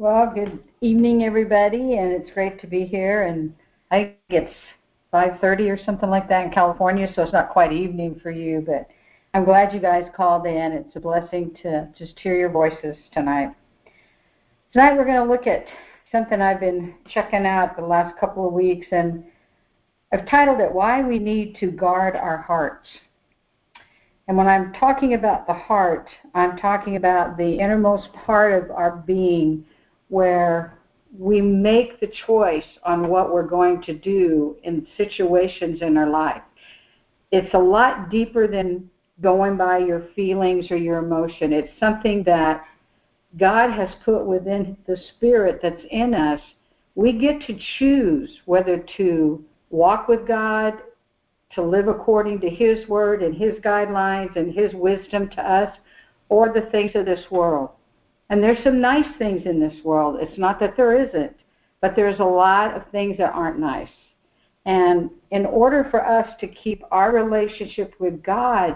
Well, good evening, everybody, and it's great to be here. And I think it's 5:30 or something like that in California, so it's not quite evening for you, but I'm glad you guys called in. It's a blessing to just hear your voices tonight. Tonight we're going to look at something I've been checking out the last couple of weeks, and I've titled it, Why We Need to Guard Our Hearts. And when I'm talking about the heart, I'm talking about the innermost part of our being where we make the choice on what we're going to do in situations in our life. It's a lot deeper than going by your feelings or your emotion. It's something that God has put within the spirit that's in us. We get to choose whether to walk with God, to live according to His word and His guidelines and His wisdom to us, or the things of this world. And there's some nice things in this world. It's not that there isn't, but there's a lot of things that aren't nice. And in order for us to keep our relationship with God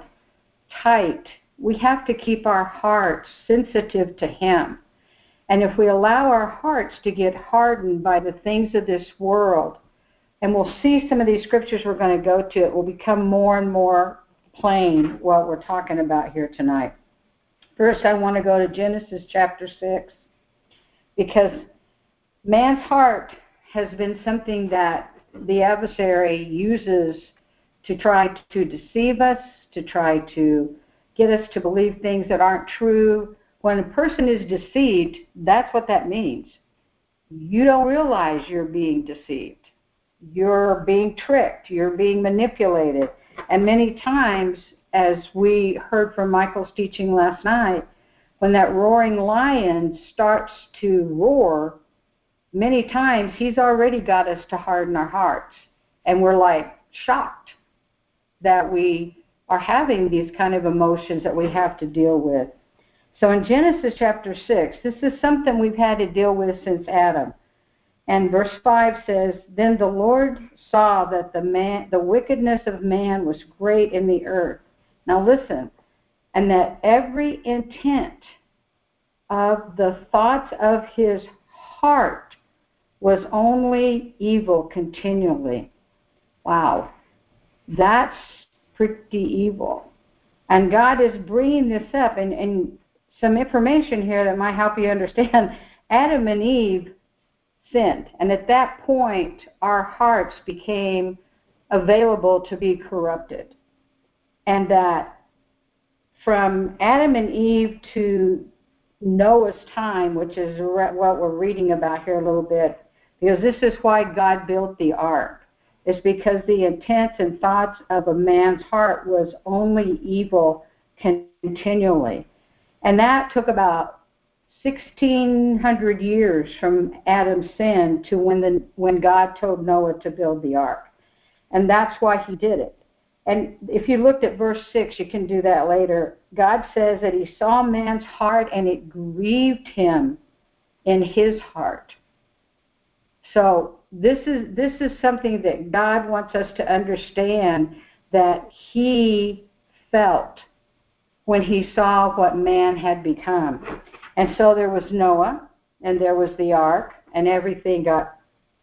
tight, we have to keep our hearts sensitive to Him. And if we allow our hearts to get hardened by the things of this world, and we'll see some of these scriptures we're going to go to, it will become more and more plain what we're talking about here tonight. First, I want to go to Genesis chapter 6, because man's heart has been something that the adversary uses to try to deceive us, to try to get us to believe things that aren't true. When a person is deceived, that's what that means. You don't realize you're being deceived. You're being tricked. You're being manipulated. And many times, as we heard from Michael's teaching last night, when that roaring lion starts to roar, many times he's already got us to harden our hearts. And we're like shocked that we are having these kind of emotions that we have to deal with. So in Genesis chapter 6, this is something we've had to deal with since Adam. And verse 5 says, Then the Lord saw that the wickedness of man was great in the earth. Now listen, and that every intent of the thoughts of his heart was only evil continually. Wow, that's pretty evil. And God is bringing this up, and some information here that might help you understand. Adam and Eve sinned, and at that point, our hearts became available to be corrupted. And that from Adam and Eve to Noah's time, which is what we're reading about here a little bit, because this is why God built the ark. It's because the intents and thoughts of a man's heart was only evil continually. And that took about 1,600 years from Adam's sin to when God told Noah to build the ark. And that's why he did it. And if you looked at verse 6, you can do that later. God says that he saw man's heart and it grieved him in his heart. So this is something that God wants us to understand, that he felt when he saw what man had become. And so there was Noah, and there was the ark, and everything got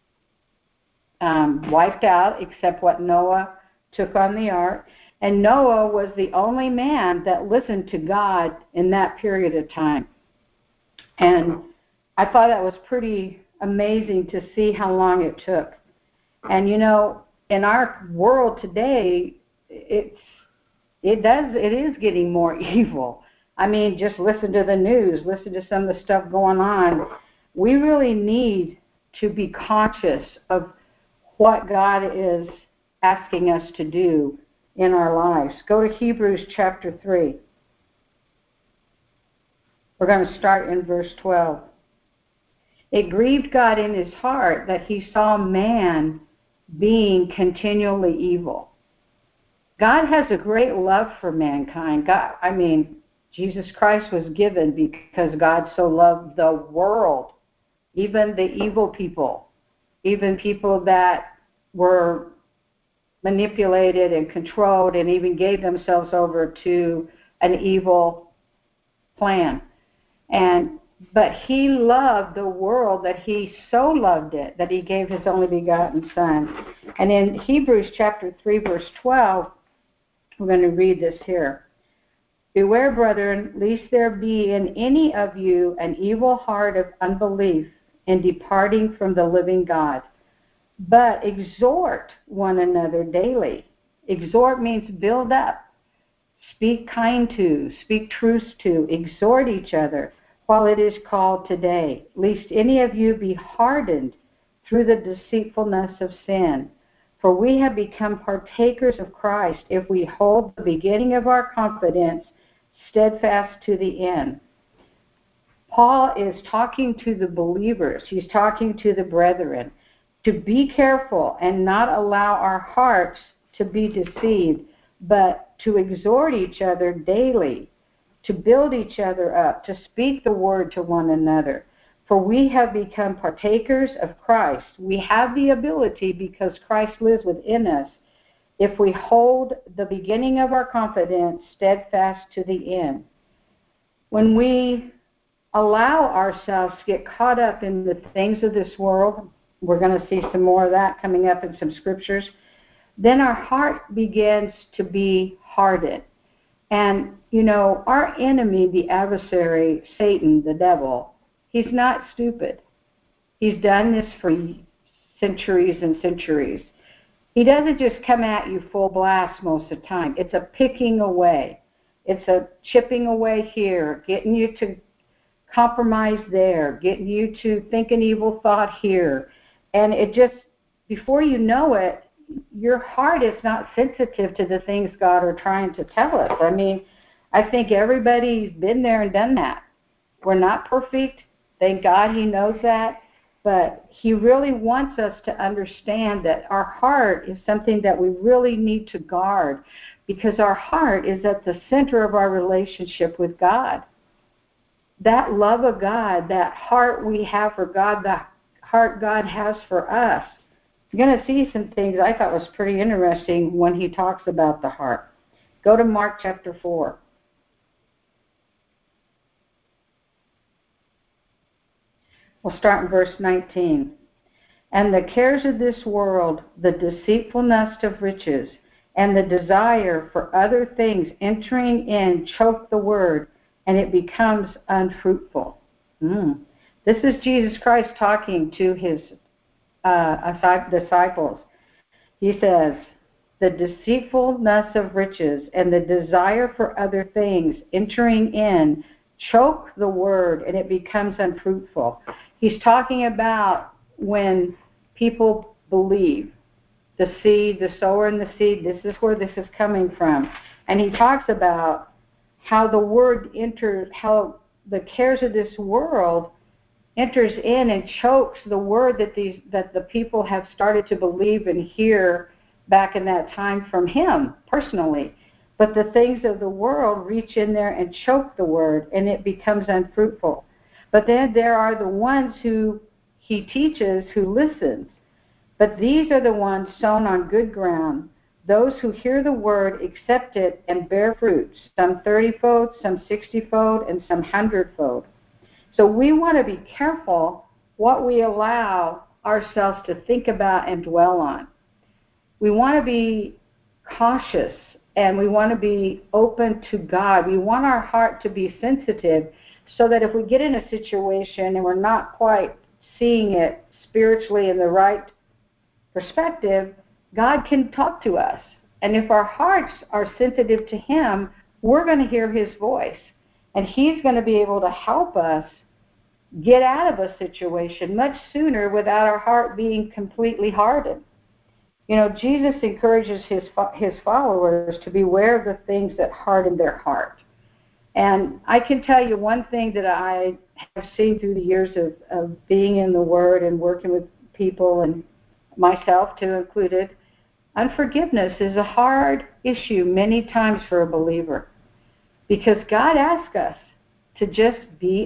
wiped out except what Noah took on the ark. And Noah was the only man that listened to God in that period of time. And I thought that was pretty amazing to see how long it took. And you know, in our world today, it is getting more evil. I mean, just listen to the news, listen to some of the stuff going on. We really need to be conscious of what God is asking us to do in our lives. Go to Hebrews chapter 3. We're going to start in verse 12. It grieved God in his heart that he saw man being continually evil. God has a great love for mankind. Jesus Christ was given because God so loved the world, even the evil people, even people that were manipulated and controlled and even gave themselves over to an evil plan. And But he loved the world, that he so loved it, that he gave his only begotten Son. And in Hebrews chapter 3, verse 12, we're going to read this here. Beware, brethren, lest there be in any of you an evil heart of unbelief in departing from the living God. But exhort one another daily. Exhort means build up. Speak kind to, speak truth to, exhort each other while it is called today, lest any of you be hardened through the deceitfulness of sin. For we have become partakers of Christ if we hold the beginning of our confidence steadfast to the end. Paul is talking to the believers. He's talking to the brethren to be careful and not allow our hearts to be deceived, but to exhort each other daily, to build each other up, to speak the word to one another. For we have become partakers of Christ. We have the ability, because Christ lives within us, if we hold the beginning of our confidence steadfast to the end. When we allow ourselves to get caught up in the things of this world, we're going to see some more of that coming up in some scriptures, then our heart begins to be hardened. And, our enemy, the adversary, Satan, the devil, he's not stupid. He's done this for centuries and centuries. He doesn't just come at you full blast most of the time. It's a picking away. It's a chipping away here, getting you to compromise there, getting you to think an evil thought here. And it just, before you know it, your heart is not sensitive to the things God are trying to tell us. I mean, I think everybody's been there and done that. We're not perfect. Thank God he knows that. But he really wants us to understand that our heart is something that we really need to guard, because our heart is at the center of our relationship with God. That love of God, that heart we have for God, that heart God has for us. You're going to see some things I thought was pretty interesting when he talks about the heart. Go to Mark chapter 4. We'll start in verse 19. And the cares of this world, the deceitfulness of riches, and the desire for other things entering in choke the word, and it becomes unfruitful. This is Jesus Christ talking to his disciples. He says, the deceitfulness of riches and the desire for other things entering in choke the word, and it becomes unfruitful. He's talking about when people believe. The seed, the sower and the seed, this is where this is coming from. And he talks about how the word enters, how the cares of this world enters in and chokes the word that the people have started to believe and hear back in that time from him personally. But the things of the world reach in there and choke the word, and it becomes unfruitful. But then there are the ones who he teaches who listens. But these are the ones sown on good ground, those who hear the word, accept it, and bear fruit, some 30-fold, some 60-fold, and some 100-fold. So we want to be careful what we allow ourselves to think about and dwell on. We want to be cautious, and we want to be open to God. We want our heart to be sensitive, so that if we get in a situation and we're not quite seeing it spiritually in the right perspective, God can talk to us. And if our hearts are sensitive to him, we're going to hear his voice. And he's going to be able to help us get out of a situation much sooner without our heart being completely hardened. Jesus encourages his followers to beware of the things that harden their heart. And I can tell you one thing that I have seen through the years of being in the Word and working with people, and myself too included, unforgiveness is a hard issue many times for a believer, because God asks us to just be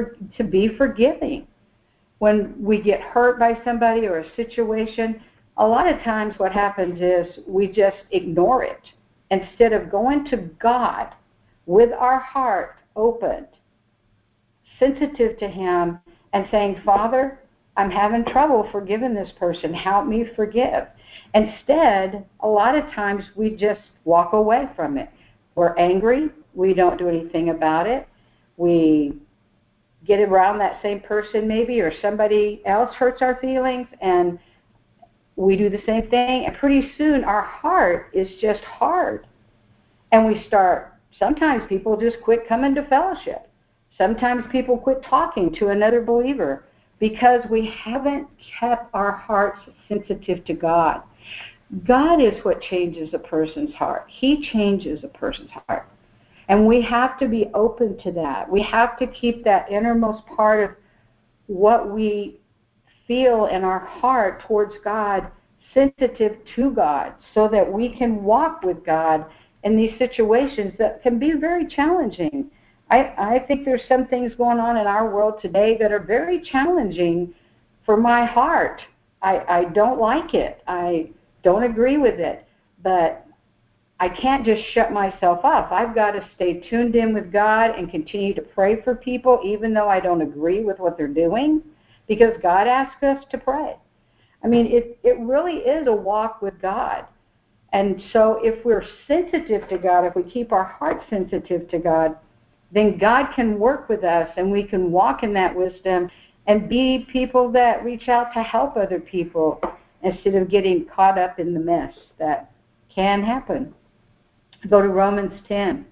forgiving. When we get hurt by somebody or a situation, a lot of times what happens is we just ignore it instead of going to God with our heart opened, sensitive to Him and saying, Father, I'm having trouble forgiving this person. Help me forgive. Instead, a lot of times we just walk away from it. We're angry. We don't do anything about it. We get around that same person maybe, or somebody else hurts our feelings, and we do the same thing. And pretty soon our heart is just hard. And we start, sometimes people just quit coming to fellowship. Sometimes people quit talking to another believer because we haven't kept our hearts sensitive to God. God is what changes a person's heart. He changes a person's heart. And we have to be open to that. We have to keep that innermost part of what we feel in our heart towards God sensitive to God, so that we can walk with God in these situations that can be very challenging. I think there's some things going on in our world today that are very challenging for my heart. I don't like it. I don't agree with it. But I can't just shut myself off. I've got to stay tuned in with God and continue to pray for people, even though I don't agree with what they're doing, because God asks us to pray. I mean, it really is a walk with God. And so if we're sensitive to God, if we keep our heart sensitive to God, then God can work with us and we can walk in that wisdom and be people that reach out to help other people instead of getting caught up in the mess that can happen. Go to Romans 10.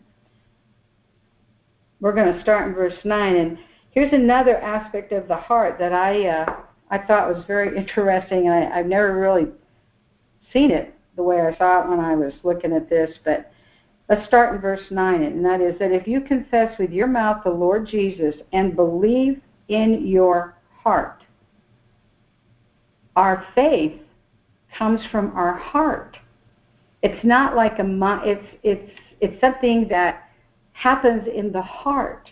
We're going to start in verse 9. And here's another aspect of the heart that I thought was very interesting, and I've never really seen it the way I saw it when I was looking at this. But let's start in verse 9, and that is that if you confess with your mouth the Lord Jesus and believe in your heart, our faith comes from our heart. It's not like it's something that happens in the heart.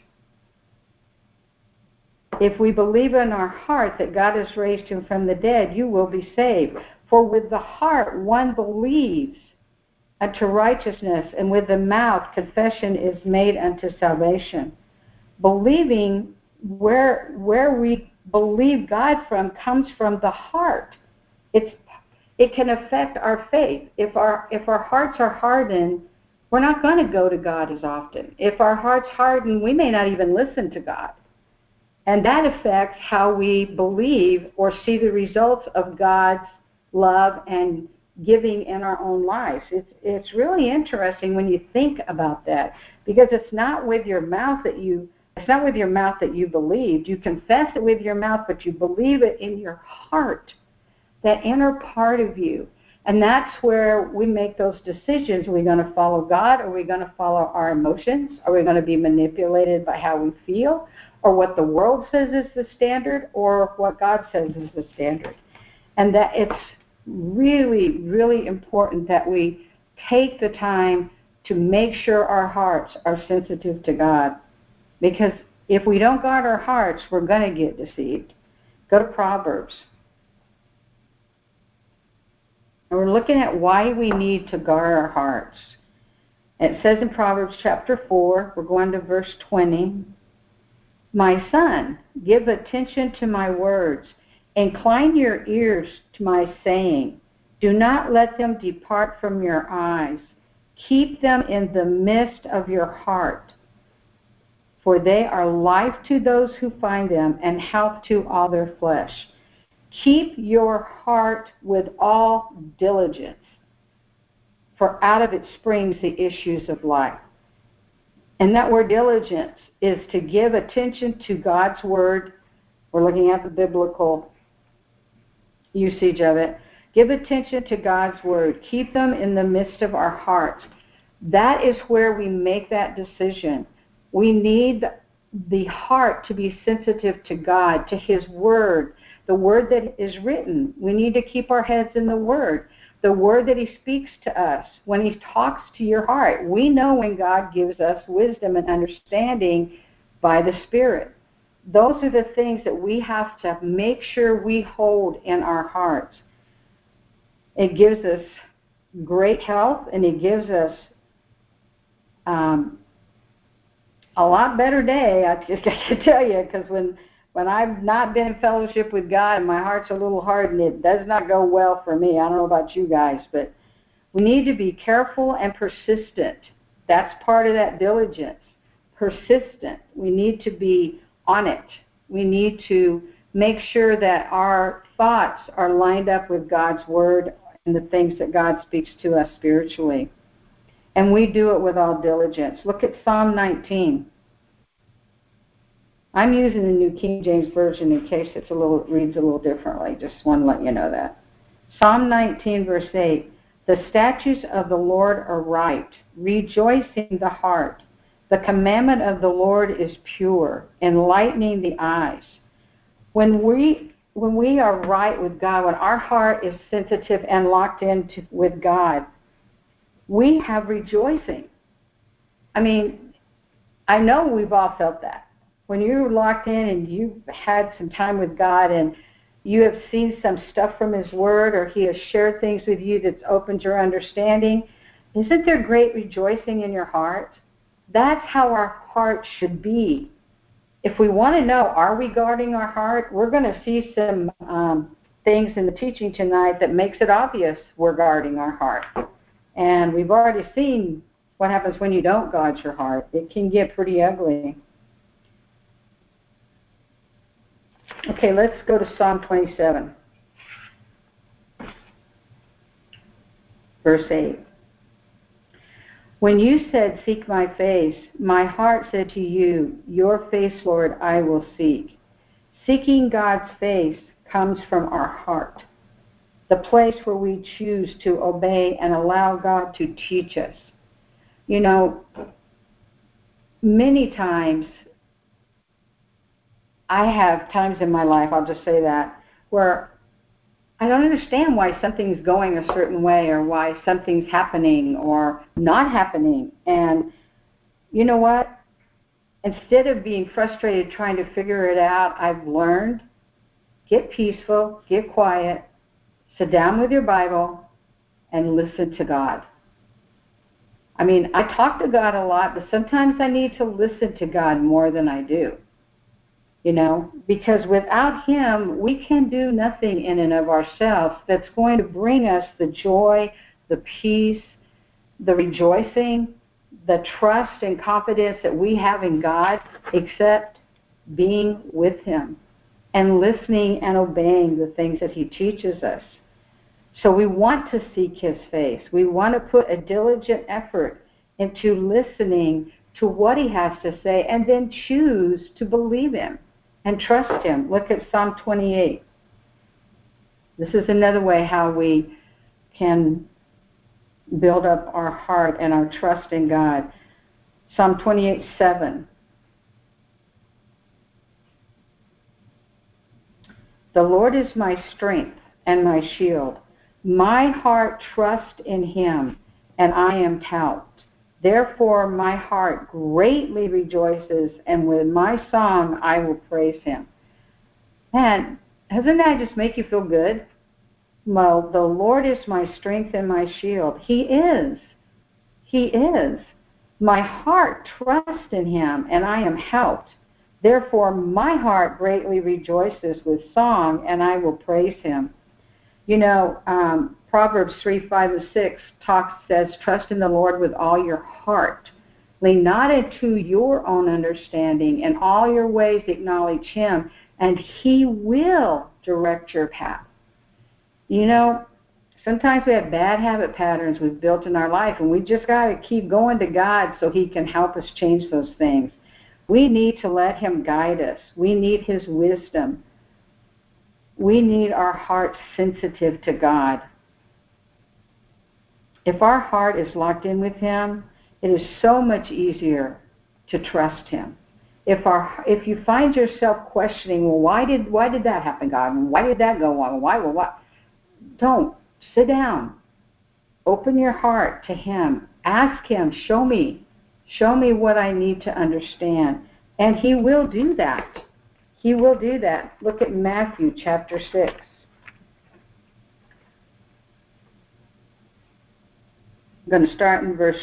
If we believe in our heart that God has raised him from the dead, you will be saved. For with the heart one believes unto righteousness, and with the mouth confession is made unto salvation. Believing, where we believe God from, comes from the heart. It can affect our faith. If our hearts are hardened, we're not going to go to God as often. If our hearts harden, we may not even listen to God. And that affects how we believe or see the results of God's love and giving in our own lives. It's really interesting when you think about that, because it's not with your mouth that you believed. You confess it with your mouth, but you believe it in your heart, that inner part of you. And that's where we make those decisions. Are we going to follow God? Are we going to follow our emotions? Are we going to be manipulated by how we feel, or what the world says is the standard, or what God says is the standard? And that it's really, really important that we take the time to make sure our hearts are sensitive to God. Because if we don't guard our hearts, we're going to get deceived. Go to Proverbs. And we're looking at why we need to guard our hearts. It says in Proverbs chapter 4, we're going to verse 20, My son, give attention to my words. Incline your ears to my saying. Do not let them depart from your eyes. Keep them in the midst of your heart, for they are life to those who find them and health to all their flesh. Keep your heart with all diligence, for out of it springs the issues of life. And that word diligence is to give attention to God's word. We're looking at the biblical usage of it. Give attention to God's word. Keep them in the midst of our hearts. That is where we make that decision. We need the heart to be sensitive to God, to his word, the word that is written. We need to keep our heads in the word that he speaks to us, when he talks to your heart. We know when God gives us wisdom and understanding by the Spirit. Those are the things that we have to make sure we hold in our hearts. It gives us great health, and it gives us a lot better day, I just got to tell you, because when I've not been in fellowship with God and my heart's a little hardened, it does not go well for me. I don't know about you guys, but we need to be careful and persistent. That's part of that diligence. Persistent. We need to be on it. We need to make sure that our thoughts are lined up with God's word and the things that God speaks to us spiritually. And we do it with all diligence. Look at Psalm 19. I'm using the New King James Version in case it reads a little differently. Just want to let you know that. Psalm 19, verse 8. The statutes of the Lord are right, rejoicing the heart. The commandment of the Lord is pure, enlightening the eyes. When we are right with God, when our heart is sensitive and locked in with God, we have rejoicing. I mean, I know we've all felt that. When you're locked in and you've had some time with God and you have seen some stuff from His Word, or He has shared things with you that's opened your understanding, isn't there great rejoicing in your heart? That's how our heart should be. If we want to know, are we guarding our heart? We're going to see some things in the teaching tonight that makes it obvious we're guarding our heart. And we've already seen what happens when you don't guard your heart. It can get pretty ugly. Okay, let's go to Psalm 27, verse 8. When you said, seek my face, my heart said to you, your face, Lord, I will seek. Seeking God's face comes from our heart, the place where we choose to obey and allow God to teach us. You know, many times, I have times in my life, I'll just say that, where I don't understand why something's going a certain way or why something's happening or not happening. And you know what? Instead of being frustrated trying to figure it out, I've learned, get peaceful, get quiet, sit down with your Bible, and listen to God. I mean, I talk to God a lot, but sometimes I need to listen to God more than I do. You know, because without Him, we can do nothing in and of ourselves that's going to bring us the joy, the peace, the rejoicing, the trust and confidence that we have in God, except being with Him and listening and obeying the things that He teaches us. So we want to seek His face. We want to put a diligent effort into listening to what He has to say and then choose to believe Him and trust Him. Look at Psalm 28. This is another way how we can build up our heart and our trust in God. Psalm 28:7. The Lord is my strength and my shield. My heart trusts in Him, and I am helped. Therefore my heart greatly rejoices, and with my song I will praise Him. Man, doesn't that just make you feel good? Well, the Lord is my strength and my shield. He is. He is. My heart trusts in Him, and I am helped. Therefore my heart greatly rejoices with song, and I will praise Him. You know, Proverbs 3:5-6 says, trust in the Lord with all your heart. Lean not into your own understanding. In all your ways acknowledge Him, and He will direct your path. You know, sometimes we have bad habit patterns we've built in our life, and we just got to keep going to God so He can help us change those things. We need to let Him guide us. We need His wisdom. We need our heart sensitive to God. If our heart is locked in with Him, it is so much easier to trust Him. If you find yourself questioning, well, why did that happen, God? Why did that go on? Why? Don't. Sit down. Open your heart to Him. Ask Him, show me what I need to understand. And He will do that. He will do that. Look at Matthew chapter 6. I'm going to start in verse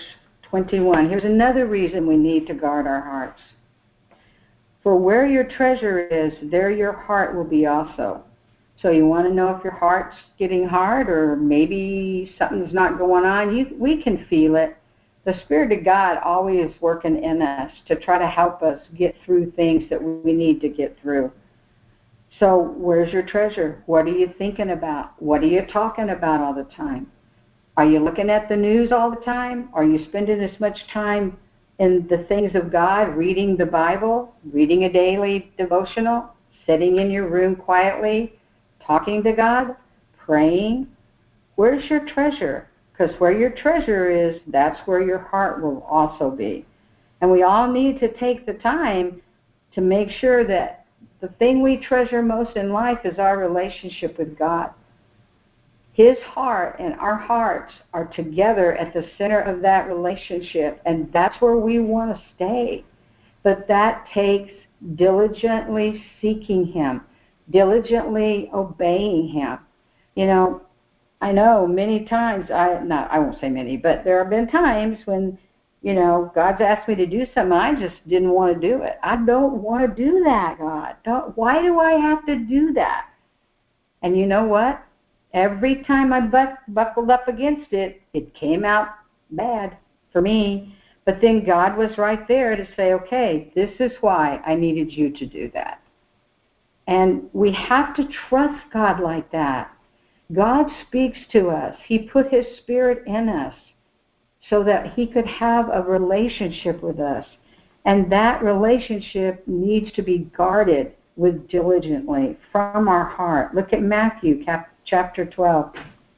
21. Here's another reason we need to guard our hearts. For where your treasure is, there your heart will be also. So you want to know if your heart's getting hard or maybe something's not going on? We can feel it. The Spirit of God always is working in us to try to help us get through things that we need to get through. So where's your treasure? What are you thinking about? What are you talking about all the time? Are you looking at the news all the time? Are you spending as much time in the things of God, reading the Bible, reading a daily devotional, sitting in your room quietly, talking to God, praying? Where's your treasure? Because where your treasure is, that's where your heart will also be. And we all need to take the time to make sure that the thing we treasure most in life is our relationship with God. His heart and our hearts are together at the center of that relationship, and that's where we want to stay. But that takes diligently seeking Him, diligently obeying Him. You know, I know many times, I won't say many, but there have been times when, you know, God's asked me to do something, I just didn't want to do it. I don't want to do that, God. Why do I have to do that? And you know what? Every time I buckled up against it, it came out bad for me. But then God was right there to say, okay, this is why I needed you to do that. And we have to trust God like that. God speaks to us. He put His Spirit in us so that He could have a relationship with us. And that relationship needs to be guarded with diligently from our heart. Look at Matthew chapter 12.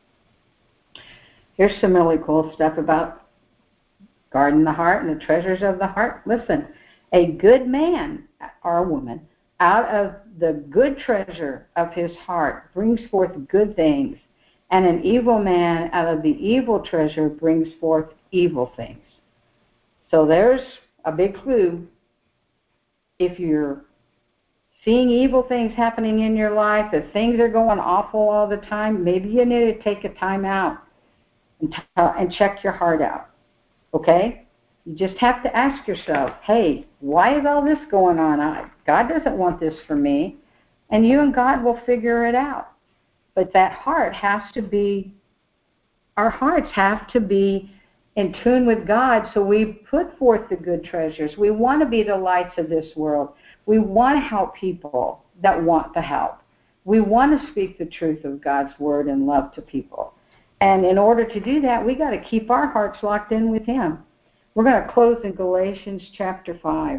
Here's some really cool stuff about guarding the heart and the treasures of the heart. Listen, a good man or a woman out of the good treasure of his heart brings forth good things, and an evil man out of the evil treasure brings forth evil things. So there's a big clue. If you're seeing evil things happening in your life, if things are going awful all the time, maybe you need to take a time out and check your heart out, okay? You just have to ask yourself, hey, why is all this going on? God doesn't want this for me. And you and God will figure it out. But that heart has to be, our hearts have to be in tune with God, so we put forth the good treasures. We want to be the lights of this world. We want to help people that want the help. We want to speak the truth of God's word and love to people. And in order to do that, we got to keep our hearts locked in with Him. We're going to close in Galatians chapter 5.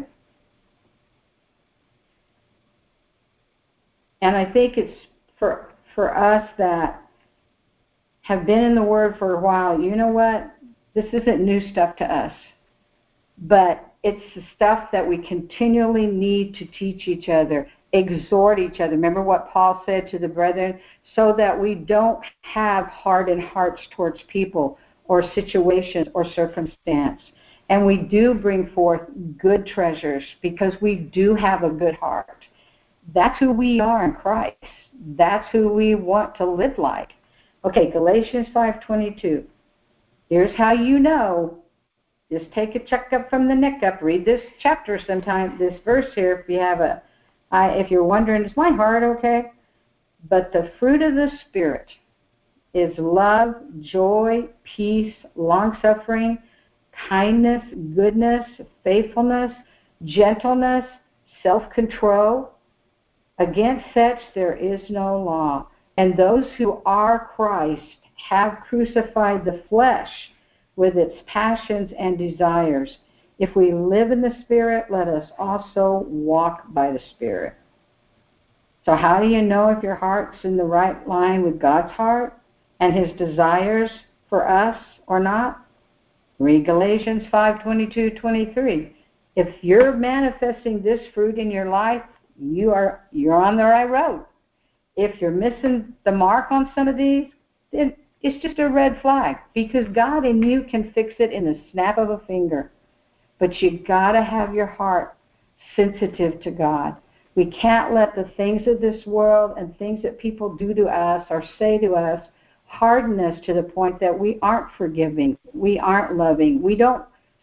And I think it's for us that have been in the Word for a while, you know what? This isn't new stuff to us. But it's the stuff that we continually need to teach each other, exhort each other. Remember what Paul said to the brethren? So that we don't have hardened hearts towards people or situations or circumstance. And we do bring forth good treasures because we do have a good heart. That's who we are in Christ. That's who we want to live like. Okay, Galatians 5:22. Here's how you know. Just take a checkup from the neck up. Read this chapter sometime, this verse here, if you have if you're wondering, is my heart okay? But the fruit of the Spirit is love, joy, peace, long-suffering, kindness, goodness, faithfulness, gentleness, self-control. Against such there is no law. And those who are Christ have crucified the flesh with its passions and desires. If we live in the Spirit, let us also walk by the Spirit. So how do you know if your heart's in the right line with God's heart and His desires for us or not? Read Galatians 5:22-23. If you're manifesting this fruit in your life, you're on the right road. If you're missing the mark on some of these, then it's just a red flag, because God and you can fix it in the snap of a finger. But you got to have your heart sensitive to God. We can't let the things of this world and things that people do to us or say to us harden us to the point that we aren't forgiving, we aren't loving, we don't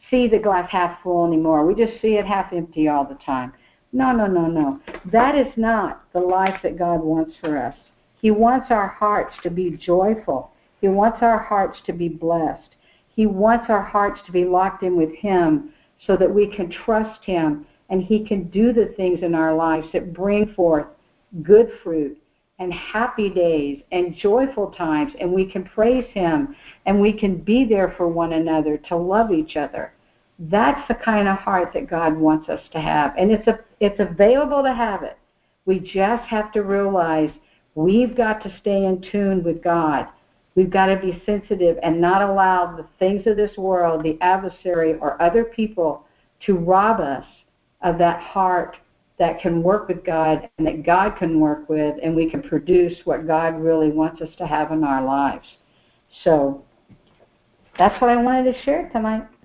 see the glass half full anymore. We just see it half empty all the time. No, no, no, no. That is not the life that God wants for us. He wants our hearts to be joyful. He wants our hearts to be blessed. He wants our hearts to be locked in with Him so that we can trust Him and He can do the things in our lives that bring forth good fruit and happy days and joyful times, and we can praise Him and we can be there for one another to love each other. That's the kind of heart that God wants us to have, and it's available to have it. We just have to realize we've got to stay in tune with God. We've got to be sensitive and not allow the things of this world, the adversary or other people, to rob us of that heart that can work with God and that God can work with, and we can produce what God really wants us to have in our lives. So that's what I wanted to share tonight.